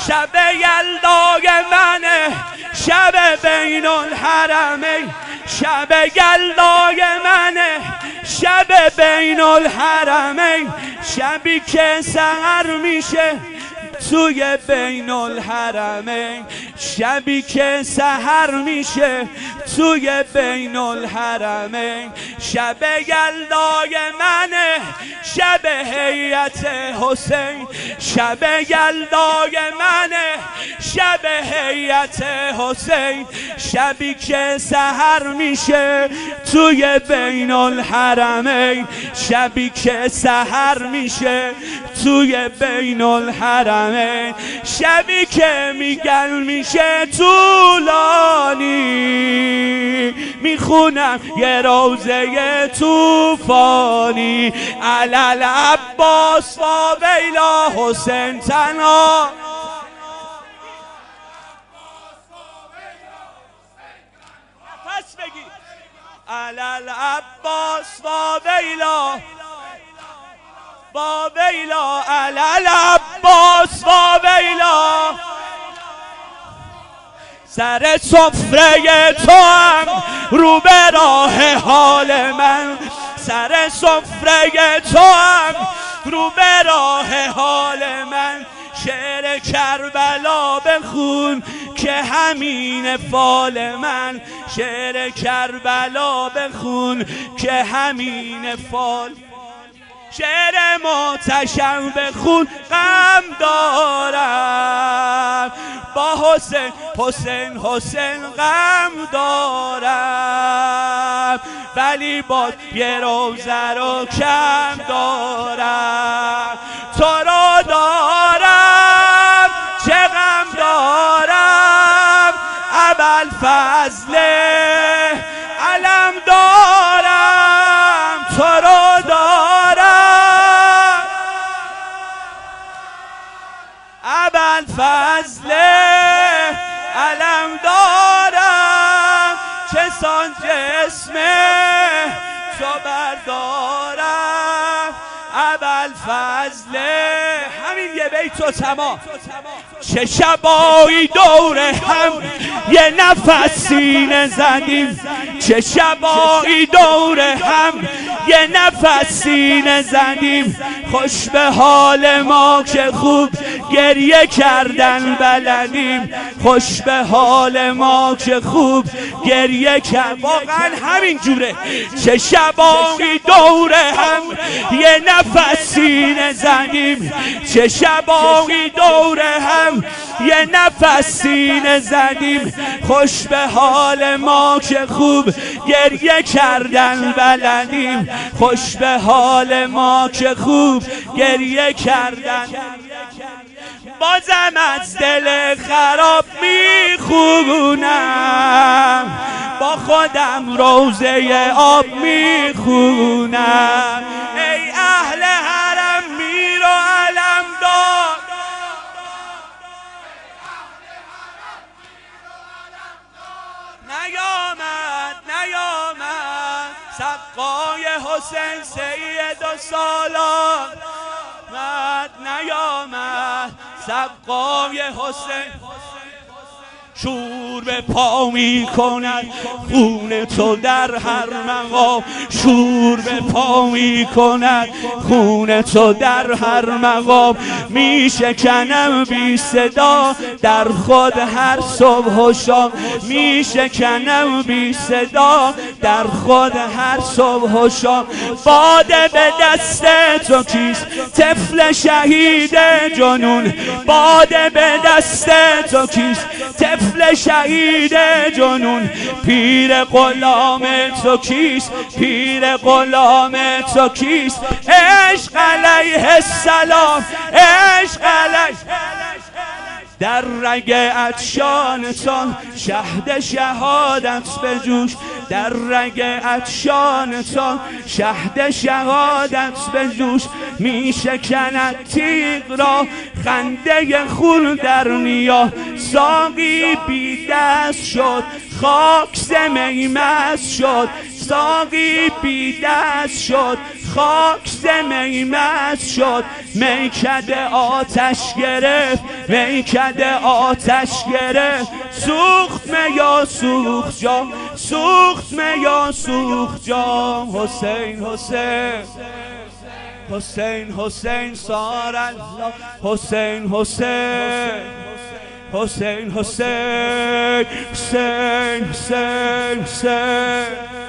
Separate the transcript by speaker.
Speaker 1: شب یلدای منه، شب بین الحرمین، شب یلدای منه، شب بین الحرمین، شبی که سحر میشه توی بین الحرمین، شبی که سحر میشه توی بین الحرمین، شب یلدای منه، شب هیئت حسین، شب یلدای منه، شب هیئت حسین، شبی که سحر میشه توی بین الحرمین، شبی که سحر میشه توی بین الحرمین، شبی که میگن میشه طولانی، میخونم یه روزه طوفانی، علل عباس و ویلا حسین تنها، نفس بگی علل عباس و ویلا با ویلا، علل عباس با ویلا، سر سفره تو هم رو به راه حال من، سر سفره تو هم رو به راه حال من، شعر کربلا بخون که همین فال من، شعر کربلا بخون که همین فال، شعر محتشم بخون غم دارم، با حسین حسین حسین غم دارم، ولی باز یه روزه رو کم دارم، تو رو دارم چه غم دارم، ابوالفضل علم دارم، تو رو دارم ابوالفضل علم دارم، چه سان جسم تو بردارم، ابوالفضل همین یه بیت و تمام. چه شبایی دور هم یه نفس سینه زدیم، چه شبایی دور هم یه نفس سینه زدیم، خوش به حال ما که خوب گریه کردن بلدیم، خوش به حال ما که خوب گریه کرد، واقعا همین جوره. چه شبایی دور هم یه نفس سینه زدیم، چه شبایی دور هم یه نفس سینه زدیم، خوش به حال ما که خوب گریه کردن بلدیم، خوش به حال ما که خوب گریه کردن، بازم از دل خراب میخونم، با خودم روزه آب میخونم، ای اهل حرم میر و علم دار، نیامد سقای حسین سید و سالار، نیامد سقای حسین، شور به پا می کند خون تو در هر مقام، شور به پا می کند خون تو در هر مقام، می شکنم بی صدا در خود هر صبح و شام، می شکنم بی صدا در خود هر صبح و شام، باده به دست تو کیست طفل شهید جنون، باده به دست تو کیست طفل شهید جنون، پیر غلام تو کیست، پیر غلام تو کیست، عشق علیه السلام، عشق علیه در رگ عطشانتان شهد شهادت به جوش، در رگ عطشانتان شهد شهادت به جوش، می شکند تیغ را خنده خون در نیا، ساقی بی دست شد خاک ز می مست شد، ساقی بی دست شد، خاک می مست شد، میکده آتش گرفت، میکده آتش گرفت، سوخت یا سوخت جام، سوخت یا سوخت جام. حسین حسین حسین حسین صار الله، حسین حسین حسین حسین حسین حسین حسین.